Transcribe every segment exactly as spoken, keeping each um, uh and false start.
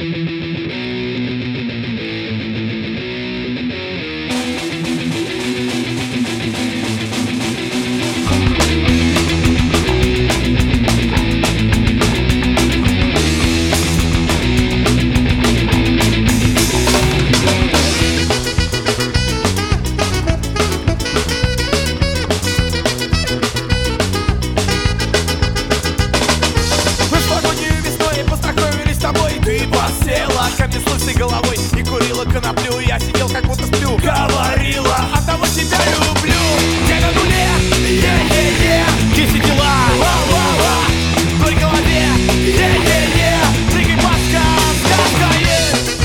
Села ко мне с лысой головой и курила коноплю. Я сидел, как будто сплю. Говорила: от того тебя люблю. Я на нуле, е-е-е. Есть дела, ла-ла-ла. Твой голове, е-е-е. Прыгай, паска, сказка есть.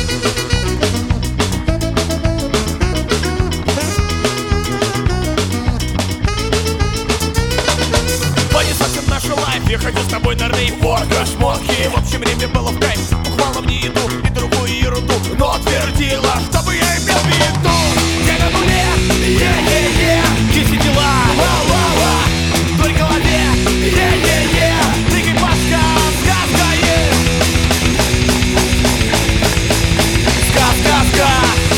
Понеслась наша лайф. Я хочу с тобой на рейв. Водка, шмотки. В общем, время было в кайф. Ухвала мне еду и другую ерунду, но твердила, чтобы я имел в виду. Я на нуле, е-е-е. Есть дела, ла-ла-ла. В твоей голове, е-е-е. Прыгай, паска, сказка есть. Ска-ска-ска.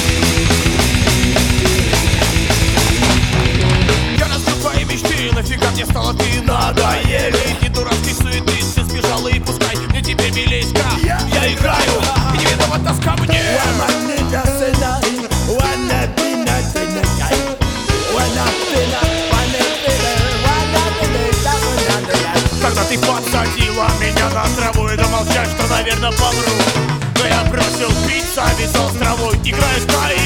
Я разбил твои мечты, нафига мне стало ты надоели. Эти дурацкие суеты, ты сбежала и пускай мне теперь милейска. Я играю, и не виноват тоска мне. Когда ты подсадила меня на траву, и думал, что, наверное, помру. Но я бросил пить, завязал с травой. Играю с твоей